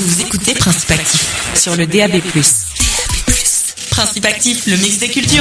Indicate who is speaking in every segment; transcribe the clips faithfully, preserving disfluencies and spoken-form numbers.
Speaker 1: Vous écoutez Principe Actif sur le D A B plus. D A B plus. Principe Actif, le mix des cultures.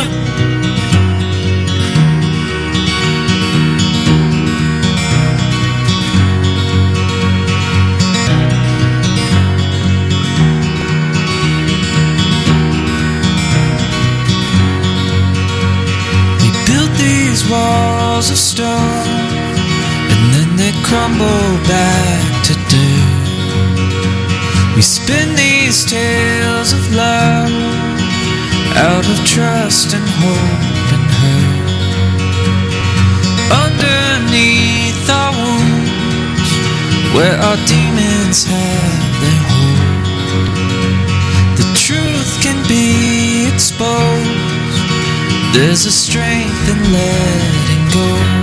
Speaker 2: We built these walls of stone, and then they crumble back to dirt. We spin these tales of love out of trust and hope and hurt. Underneath our wounds, where our demons have their hold, the truth can be exposed. There's a strength in letting go.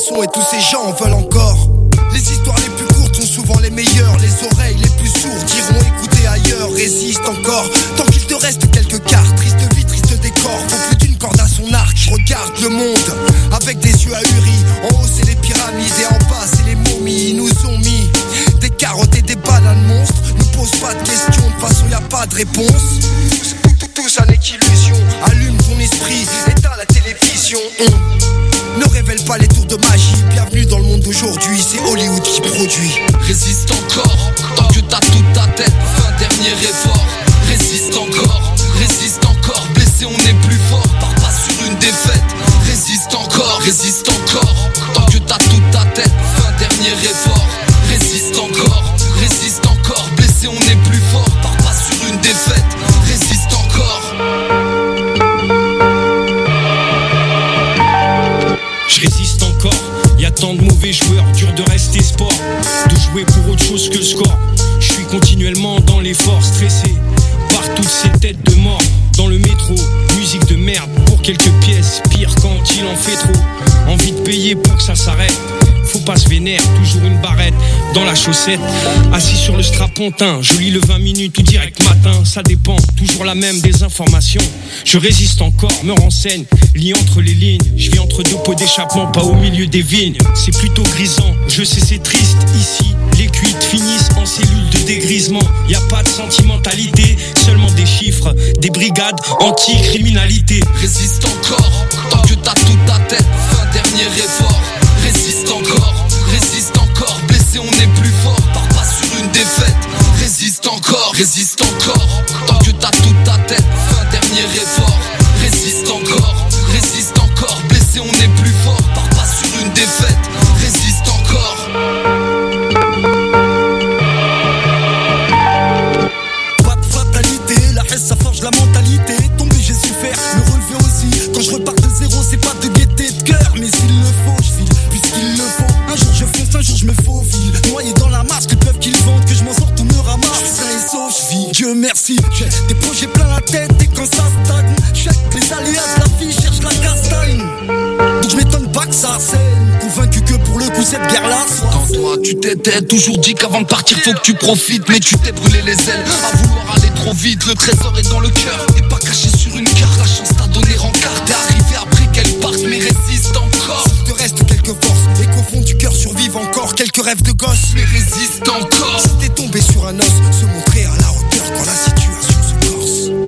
Speaker 3: son et tous ces gens veulent encore. Les histoires les plus courtes sont souvent les meilleures. Les oreilles les plus sourdes diront écouter ailleurs. Résiste encore, tant qu'il te reste quelques cartes. Triste vie, triste décor, faut plus d'une corde à son arc. Je regarde le monde avec des yeux ahuris. En haut c'est les pyramides et en bas c'est les momies. Ils nous ont mis des carottes et des bananes monstres. Ne pose pas de questions, de toute façon y a pas de réponse. Tout, tout, tout ça n'est qu'illusion. Allume ton esprit, éteins la télévision. On ne révèle pas les tours de magie. Bienvenue dans le monde d'aujourd'hui, c'est Hollywood qui produit.
Speaker 4: Résiste encore, tant que t'as toute ta tête. Fin dernier effort, résiste encore, résiste encore. Blessé on est plus fort, pars pas sur une défaite. Résiste encore, résiste encore, tant que t'as toute ta tête. Fin dernier effort, résiste encore, résiste encore. Blessé on est plus fort, pars pas sur une défaite. Résiste encore.
Speaker 5: Je résiste encore, y a tant de mauvais joueurs, dur de rester sport, de jouer pour autre chose que le score. Je suis continuellement dans l'effort, stressé par toutes ces têtes de mort. Dans le métro, musique de merde pour quelques pièces, pire quand il en fait trop. Envie de payer pour que ça s'arrête, faut pas se vénère, toujours une barrette dans la chaussette. Assis sur le strapontin, je lis le vingt minutes ou direct matin, ça dépend, toujours la même des informations. Je résiste encore, me renseigne, lis entre les lignes. Je vis entre deux pots d'échappement, pas au milieu des vignes. C'est plutôt grisant, je sais c'est triste ici. Les cuites finissent en cellules de dégrisement. Y a pas de sentimentalité, seulement des chiffres, des brigades anti-criminalité.
Speaker 4: Résiste encore, tant que t'as toute ta tête. Fin dernier effort, résiste encore, résiste encore. Blessé on est plus fort, pars pas sur une défaite. Résiste encore, résiste encore, tant que t'as toute ta tête. Fin dernier effort, résiste encore, résiste encore. Blessé on est plus fort, pars pas sur une défaite. Résiste encore.
Speaker 3: Pas de fatalité, la haine ça forge la mentalité. Tomber j'ai su faire, me relever aussi. Quand je repars de zéro c'est pas de gaieté de cœur. Mais s'il le faut je file, puisqu'il le faut. Un jour je fonce, un jour je me faufile. Noyé dans la masse, que peuvent qu'ils vendent. Que je m'en sorte ou me ramasse. Je suis sain et sauf, je vis, Dieu merci. J'ai des projets plein la tête et quand ça stagne, check les aléas de la vie, cherche la castagne. Donc je m'étonne pas que ça saigne. Convaincu que pour le coup cette guerre-là soit.
Speaker 4: Quand toi tu t'étais toujours dit qu'avant de partir faut que tu profites. Mais tu t'es brûlé les ailes à vouloir aller trop vite. Le trésor est dans le cœur et pas caché sur une carte. La chance t'a donné rencard, t'es arrivé après qu'elle parte. Mais résiste encore.
Speaker 3: S'il te reste quelques forces et qu'au fond du cœur survivent encore quelques rêves de gosse.
Speaker 4: Mais résiste encore.
Speaker 3: Si t'es tombé sur un os, se montrer à la hauteur quand la situation se corse.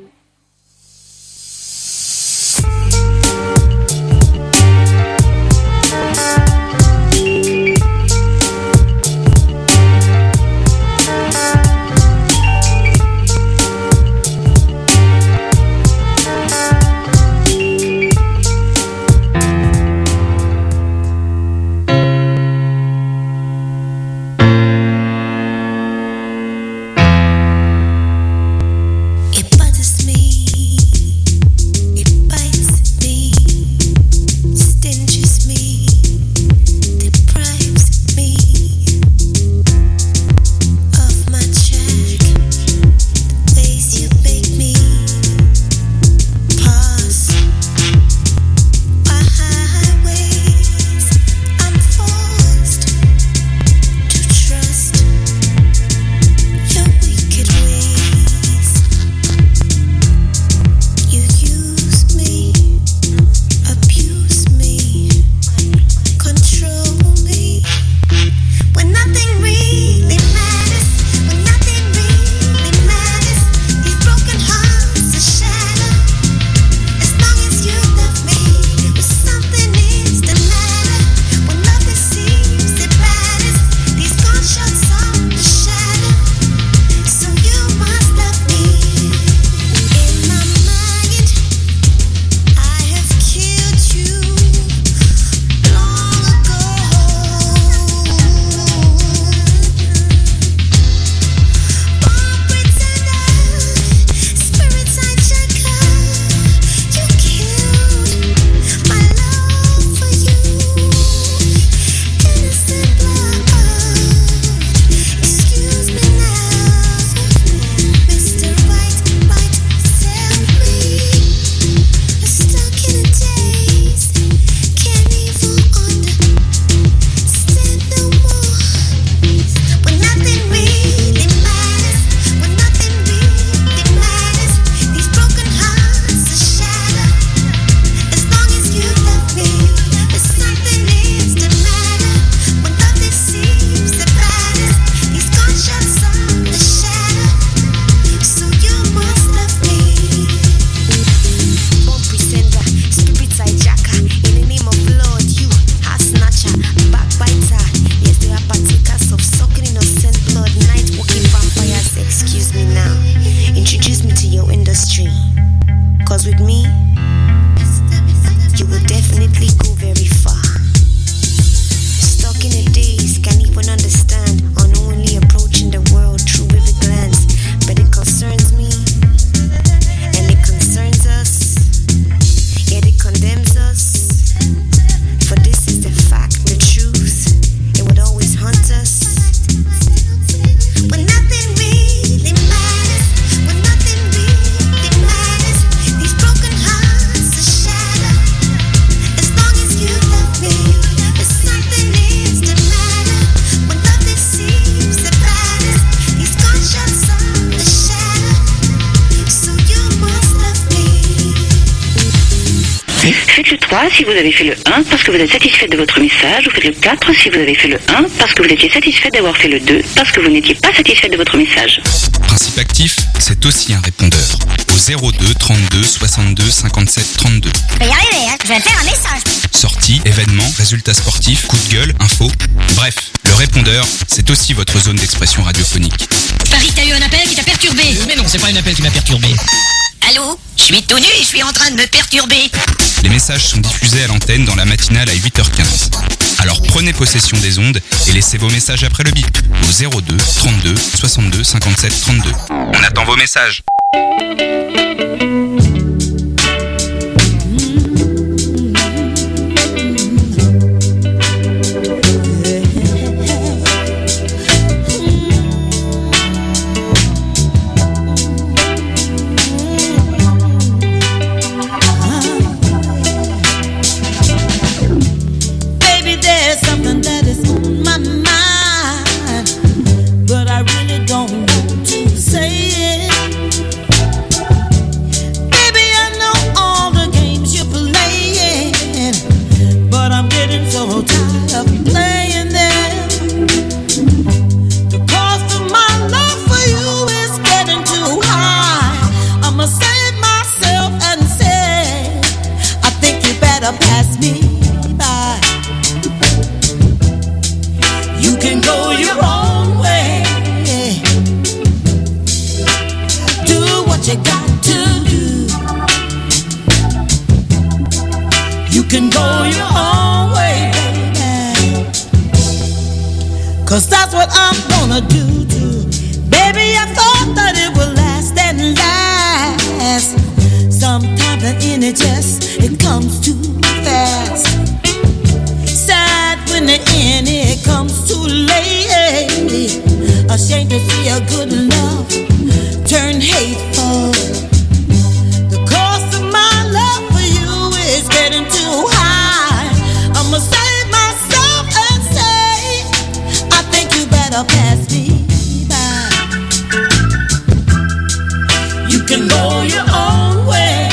Speaker 6: the stream. Cause with me, you will definitely go very far. Stuck in a daze, can't even understand. Unknowingly approaching the world through vivid glance. But it concerns me, and it concerns us, yet it condemns us. For this is the fact, the truth, it would always haunt us. When nothing really matters, when nothing really matters, these broken hearts are shattered. As long as you love me, there's something needs to matter. When nothing seems to matter, these gunshots are shattered. So you must love me.
Speaker 7: Faites le trois si vous avez fait le un parce que vous êtes satisfait de votre message, ou faites le quatre si vous avez fait le un parce que vous étiez satisfait d'avoir fait le deux parce que vous n'étiez pas satisfait de votre message.
Speaker 8: Principe actif, c'est aussi un répondeur. Au zéro deux trente-deux soixante-deux cinquante-sept trente-deux.
Speaker 9: Je vais y arriver, hein. Je vais faire un message.
Speaker 8: Sorties, événements, résultats sportifs, coups de gueule, infos. Bref, le répondeur, c'est aussi votre zone d'expression radiophonique.
Speaker 9: Paris, t'as eu un appel qui t'a perturbé.
Speaker 10: Mais non, c'est pas un appel qui m'a perturbé.
Speaker 9: Allô? Je suis tout nu et je suis en train de me perturber.
Speaker 8: Les messages sont diffusés à l'antenne dans la matinale à huit heures quinze. Alors prenez possession des ondes et laissez vos messages après le bip au zéro deux trente-deux soixante-deux cinquante-sept trente-deux. On attend vos messages.
Speaker 11: Cause that's what I'm gonna do too. Baby, I thought that it would last and last. Sometimes the end just, it comes too fast. Sad when the end, it comes too late. Ashamed to see a good love turn hateful. The cost of my love for you is getting too high. I'ma save myself and say, I think you better pass me by. You can go your own way.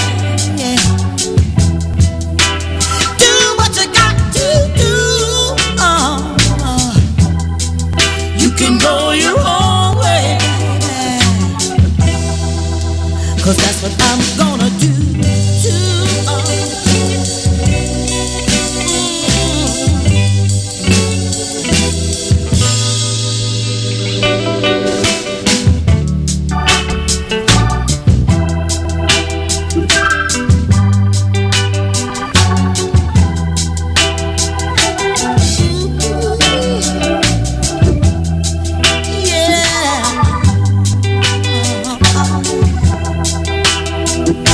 Speaker 11: Do what you got to do. Uh, uh. You can go your own way. Cause that's what I'm gonna do too. Uh. Yeah.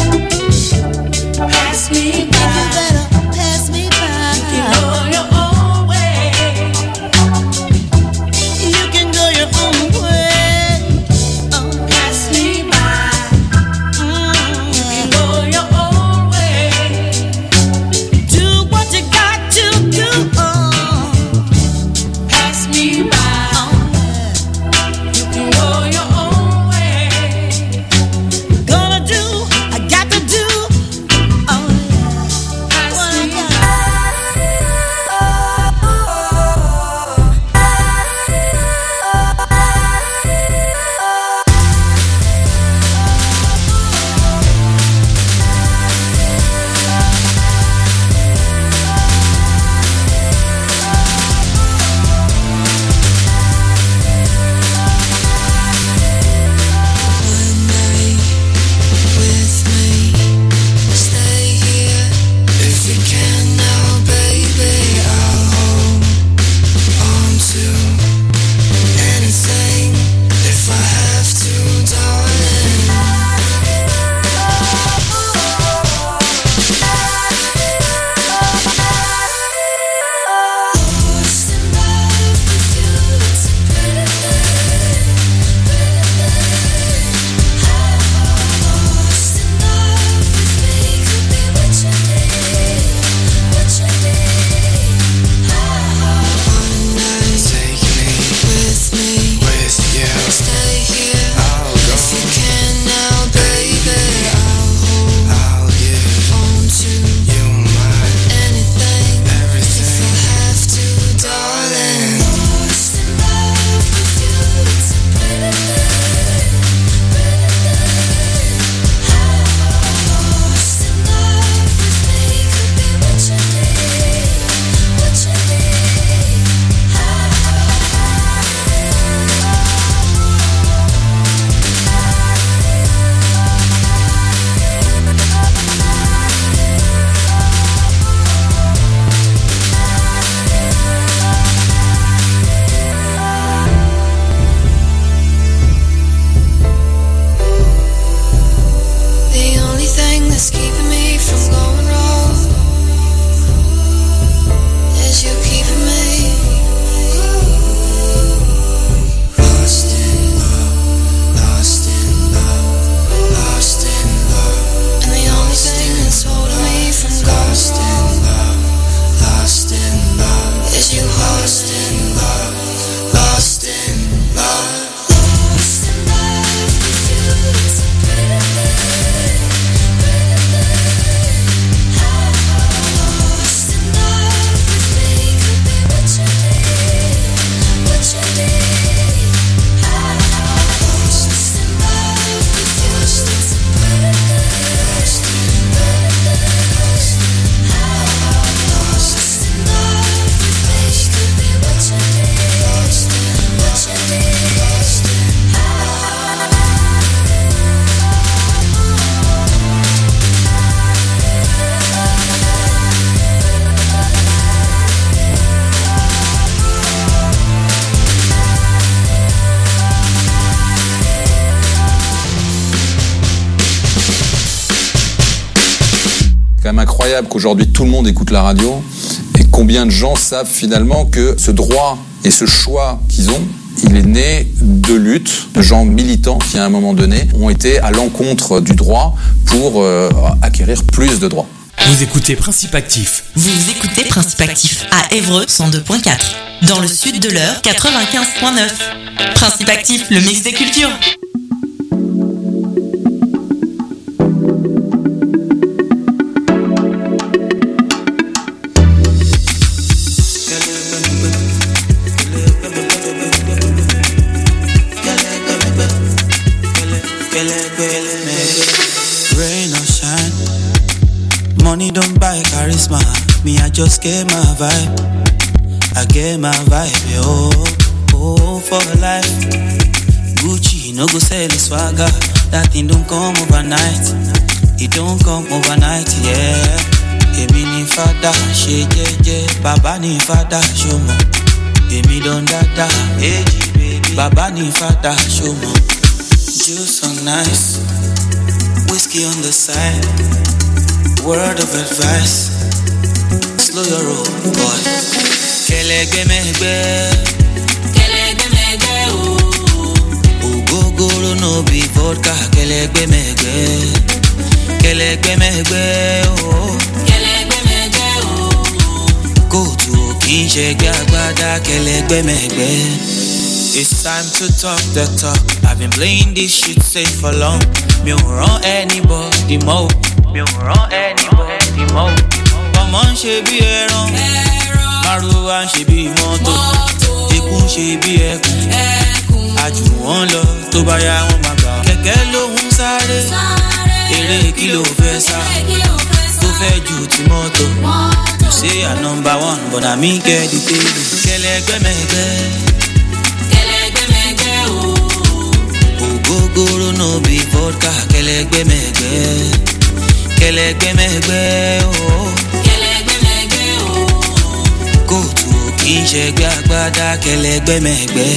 Speaker 10: quand même incroyable qu'aujourd'hui tout le monde écoute la radio et combien de gens savent finalement que ce droit et ce choix qu'ils ont, il est né de luttes, de gens militants qui à un moment donné ont été à l'encontre du droit pour euh, acquérir plus de droits.
Speaker 1: Vous écoutez Principe Actif. Vous écoutez Principe Actif à Évreux cent deux point quatre. Dans le sud de l'Eure, quatre-vingt-quinze point neuf. Principe Actif, le mix des cultures.
Speaker 12: Rain or shine, money don't buy charisma. Me, I just get my vibe. I get my vibe, yo. Oh, for life. Gucci, no go sell the swagger. That thing don't come overnight. It don't come overnight, yeah. Emi ni fada, she jeje. Baba ni fada, show mo. Emi don dada, eji baby. Baba ni fada, show mo. Juice so nice, whiskey on the side. Word of advice, slow your roll, boy. Kelegbe megbe, kelegbe megbe, oh. Ogogoro no be vodka, kelegbe megbe, kelegbe megbe, oh. Kelegbe megbe, oh. Go to kinshege agbada, kelegbe megbe. It's time to talk the talk. I've been playing this shit safe for long. Me ò rán anybody more. Me ò rán anybody more. Ọmọ ń ṣe bí ẹran, márùwá ń ṣe bí mọ́tò, ikú ń ṣe bí ẹkùn, àjù wọn lọ tó bá yá wọn máa gbà. Kẹ̀kẹ́ ló ń sáré, eré kí ló fẹ́ sá, tó fẹ́ ju ti mọ́tò. You say I'm number one, but I me get the table. Kẹlẹgbẹmẹgbẹ. Ogogoro no be vodka, kelegbe megbe, kelegbe megbe, oh, kelegbe megbe, oh. Go to kinshege agbada, kelegbe megbe.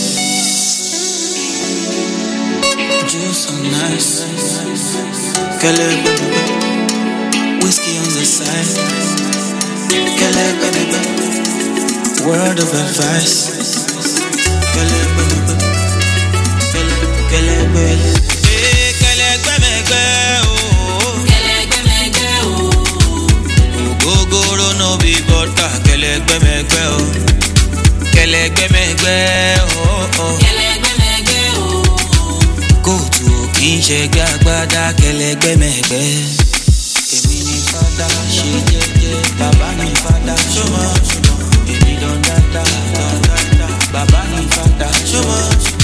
Speaker 12: Juice so nice, kelegbe megbe. Whiskey on the side, kelegbe megbe. Word of advice, kelegbe megbe. Kelegbe, eh, kelegbe megbe, oh. Kelegbe megbe, oh. Ogogoro no be vodka, kelegbe megbe, oh. Kelegbe megbe, oh, oh. Kelegbe megbe, oh. Go to kinshege agbada, kelegbe megbe. Èmi ni fada, ṣe jẹ́jẹ́, bàbá ni fada, ṣọmọ, ṣọmọ. Èmi don dada, don dada, bàbá ni fada, ṣọmọ, ṣọmọ.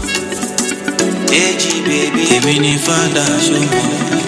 Speaker 12: Eji baby, èmi ni fada, ṣọmọ.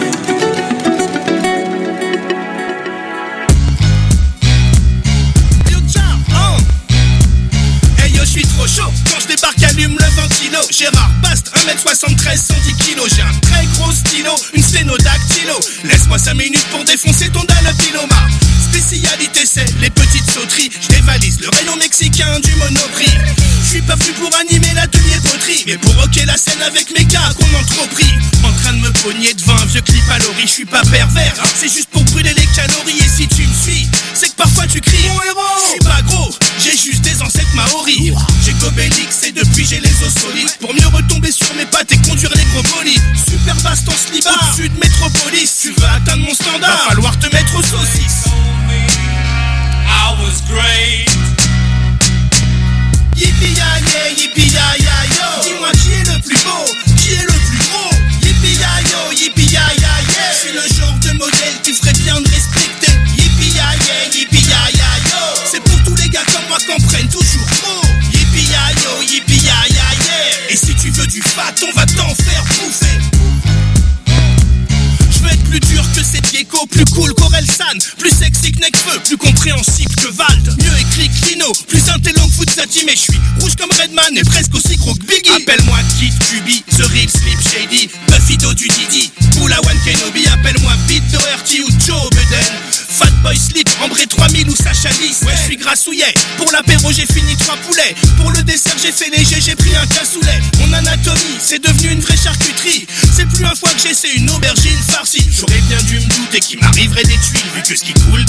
Speaker 3: Trop chaud, quand je débarque allume le ventilo. Gérard Bast, un mètre soixante-treize, cent dix kilos. J'ai un très gros stylo, une sténodactylo. Laisse-moi cinq minutes pour défoncer ton dalopiloma. Spécialité c'est les petites sauteries. Je dévalise le rayon mexicain du Monoprix. Je suis pas venu pour animer l'atelier poterie, mais pour rocker la scène avec mes gars qu'on en trop pris. En train de me pogner devant un vieux clip à l'ori. Je suis pas pervers, hein, c'est juste pour brûler les calories. Et si tu me suis, c'est que parfois tu cries mon héros. Je suis pas gros, j'ai juste des ancêtres maoris. J'ai Gobélix et depuis j'ai les os solides. Pour mieux retomber sur mes pattes et conduire les gros bolides. Super vaste en slibard, au-dessus de Métropolis. Tu veux atteindre mon standard, va falloir te mettre aux saucisses. I was great. Yippee ya yeah, yippee ya ya yo. Dis-moi qui est le plus beau, qui est le plus gros. Yippee ya yo, yippee ya ya yeah. Je suis le genre de modèle qui ferait bien de respecter. Yippee ya yeah, yippee ya ya yo. C'est pour tous les gars comme moi qu'on prenne toujours trop. Yippee ya yo, yippee ya ya yeah. Et si tu veux du fat, on va t'en faire bouffer. Je veux être plus dur que ces Diego, plus cool qu'Orelsan, plus sexy que Nekfeu, plus compréhensible que Vald, mieux écrit que Lino, plus intelligent que Foutzati, mais je suis rouge comme Redman et presque aussi gros que Biggie. Appelle-moi Kid Cubi, The Real Slim Shady, Buffito du Didi, Boulawan Kenobi, appelle-moi Pete Doherty ou Joe Budden. Fatboy Slip, Ambré trois mille ou Sacha Lys. Ouais, je suis grassouillet. Pour l'apéro, j'ai fini trois poulets. Pour le dessert, j'ai fait léger, j'ai pris un cassoulet. Mon anatomie, c'est devenu une vraie charcuterie. C'est plus un foie que j'ai, c'est une aubergine farcie. J'aurais bien dû me douter qu'il m'arriverait des tuiles.
Speaker 13: que ce qui coule